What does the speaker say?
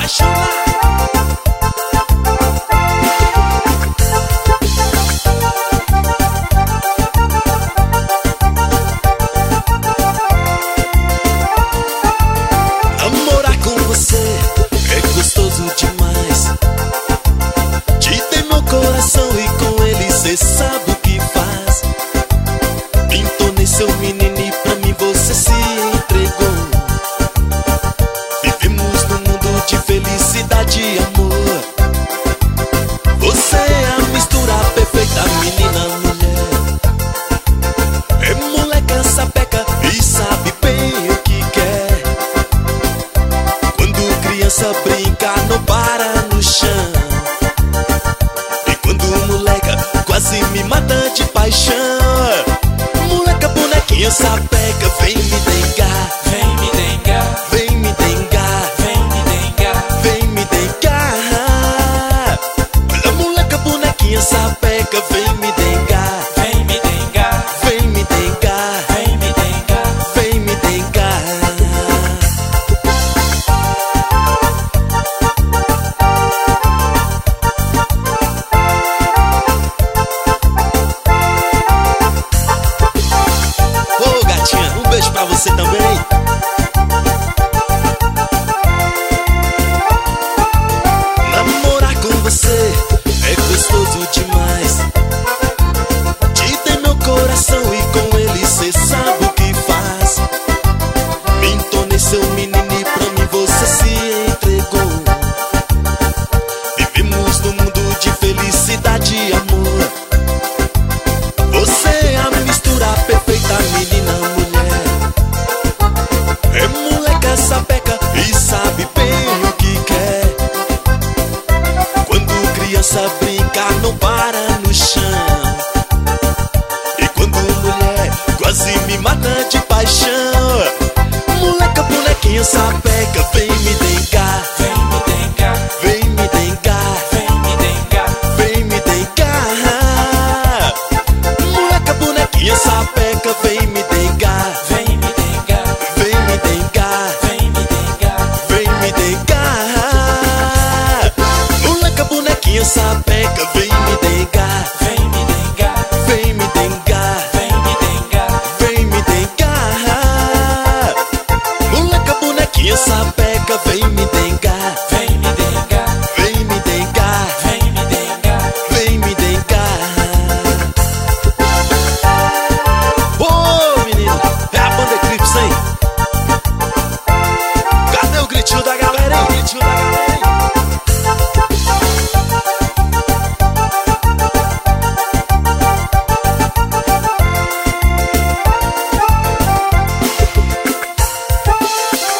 apaixonar. Namorar com você é gostoso demais. Te dei meu coração e com ele cê sabe o que faz. Me tornei seu menino e pra mim você se entregou. Vivemos num mundo de felicidade e amor. Você é a mistura perfeita, menina, mulher. É moleca, sapeca e sabe bem o que quer. Quando criança brinca, não para no chão. E quando moleca quase me mata de paixão. Moleca, bonequinha, sapeca